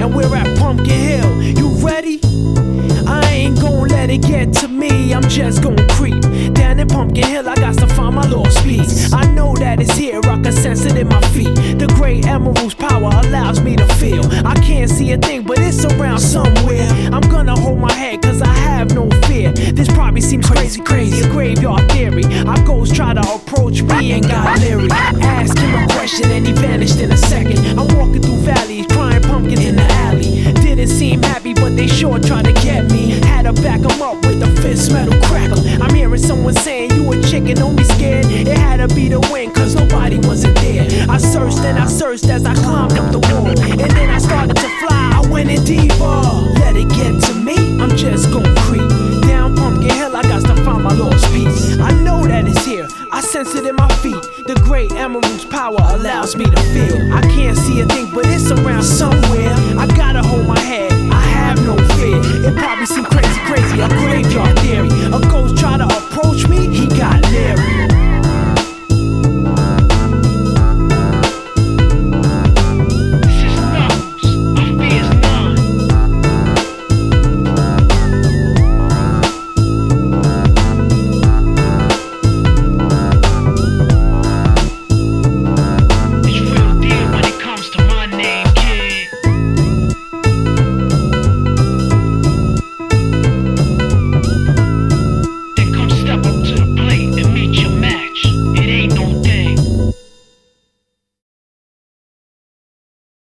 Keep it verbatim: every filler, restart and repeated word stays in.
and we're at Pumpkin Hill. You ready? I ain't gon' let it get to me, I'm just gon' creep down in Pumpkin Hill. I got to find my lost piece. I know that it's here, I can sense it in my feet. The great emerald's power allows me to feel. I can't see a thing, but it's around somewhere. I'm gonna hold my head, cause I have no fear. This probably seems crazy, crazy, a graveyard theory. Our ghosts try to approach me and got leery. Ask him a question and he vanished in a second. I'm walking through valleys, crying pumpkins in the alley. Didn't seem happy, but they sure tried to get me. Had to back him up with a fist metal crackle. I'm hearing someone saying, you a chicken, don't be scared. It had to be the wind, cause nobody wasn't there. I searched and I searched as I climbed up the wall, and then I started to fly, I went in deeper. Let it get to me, I'm just gon' creep down Pumpkin Hill, I got to find my lost piece. I know that it's here, I sense it in my feet. The great emerald's power allows me to feel. I can't see a thing, but it's around somewhere. I gotta hold my head, I have no fear. It probably seems crazy, crazy, a graveyard theory.